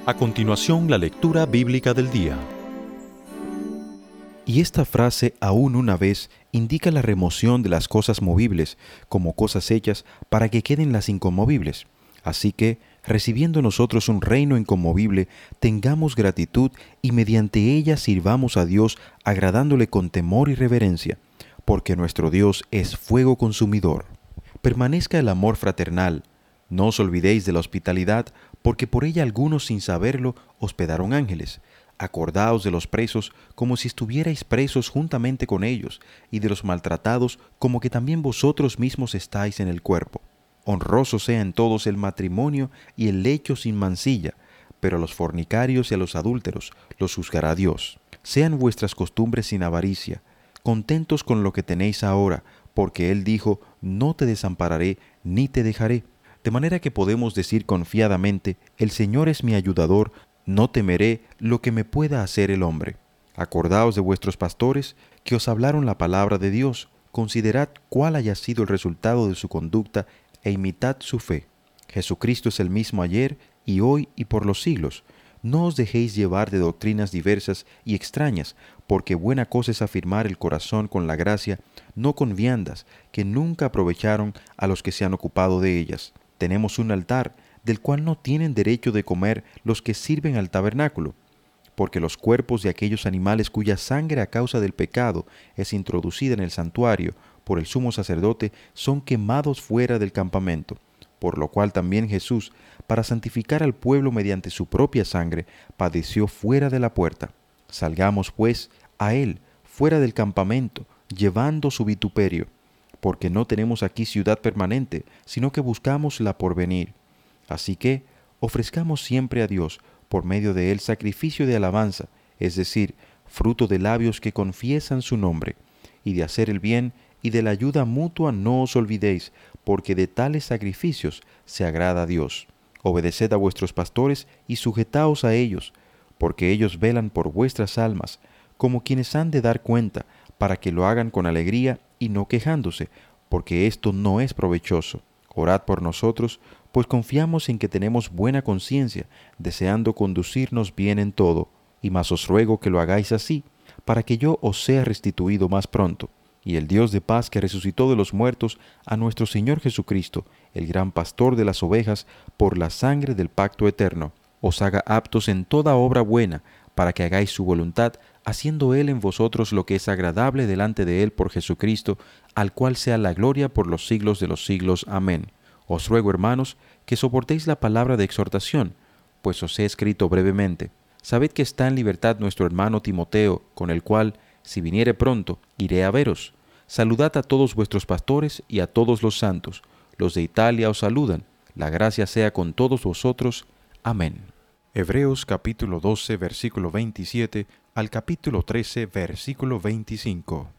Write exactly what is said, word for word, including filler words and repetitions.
A continuación, la lectura bíblica del día. Y esta frase, aún una vez, indica la remoción de las cosas movibles, como cosas hechas, para que queden las inconmovibles. Así que, recibiendo nosotros un reino inconmovible, tengamos gratitud y mediante ella sirvamos a Dios, agradándole con temor y reverencia, porque nuestro Dios es fuego consumidor. Permanezca el amor fraternal. No os olvidéis de la hospitalidad, porque por ella algunos sin saberlo hospedaron ángeles. Acordaos de los presos como si estuvierais presos juntamente con ellos, y de los maltratados como que también vosotros mismos estáis en el cuerpo. Honroso sea en todos el matrimonio y el lecho sin mancilla, pero a los fornicarios y a los adúlteros los juzgará Dios. Sean vuestras costumbres sin avaricia, contentos con lo que tenéis ahora, porque Él dijo, no te desampararé ni te dejaré. De manera que podemos decir confiadamente, el Señor es mi ayudador, no temeré lo que me pueda hacer el hombre. Acordaos de vuestros pastores que os hablaron la palabra de Dios, considerad cuál haya sido el resultado de su conducta e imitad su fe. Jesucristo es el mismo ayer y hoy y por los siglos. No os dejéis llevar de doctrinas diversas y extrañas, porque buena cosa es afirmar el corazón con la gracia, no con viandas, que nunca aprovecharon a los que se han ocupado de ellas. Tenemos un altar, del cual no tienen derecho de comer los que sirven al tabernáculo, porque los cuerpos de aquellos animales cuya sangre a causa del pecado es introducida en el santuario por el sumo sacerdote son quemados fuera del campamento, por lo cual también Jesús, para santificar al pueblo mediante su propia sangre, padeció fuera de la puerta. Salgamos, pues, a él, fuera del campamento, llevando su vituperio, porque no tenemos aquí ciudad permanente, sino que buscamos la porvenir. Así que, ofrezcamos siempre a Dios, por medio de él, sacrificio de alabanza, es decir, fruto de labios que confiesan su nombre, y de hacer el bien y de la ayuda mutua no os olvidéis, porque de tales sacrificios se agrada a Dios. Obedeced a vuestros pastores y sujetaos a ellos, porque ellos velan por vuestras almas, como quienes han de dar cuenta, para que lo hagan con alegría y no quejándose, porque esto no es provechoso. Orad por nosotros, pues confiamos en que tenemos buena conciencia, deseando conducirnos bien en todo, y más os ruego que lo hagáis así, para que yo os sea restituido más pronto. Y el Dios de paz que resucitó de los muertos a nuestro Señor Jesucristo, el gran pastor de las ovejas, por la sangre del pacto eterno, os haga aptos en toda obra buena, para que hagáis su voluntad, haciendo Él en vosotros lo que es agradable delante de Él por Jesucristo, al cual sea la gloria por los siglos de los siglos. Amén. Os ruego, hermanos, que soportéis la palabra de exhortación, pues os he escrito brevemente. Sabed que está en libertad nuestro hermano Timoteo, con el cual, si viniere pronto, iré a veros. Saludad a todos vuestros pastores y a todos los santos. Los de Italia os saludan. La gracia sea con todos vosotros. Amén. Hebreos capítulo doce, versículo veintisiete al capítulo trece, versículo veinticinco.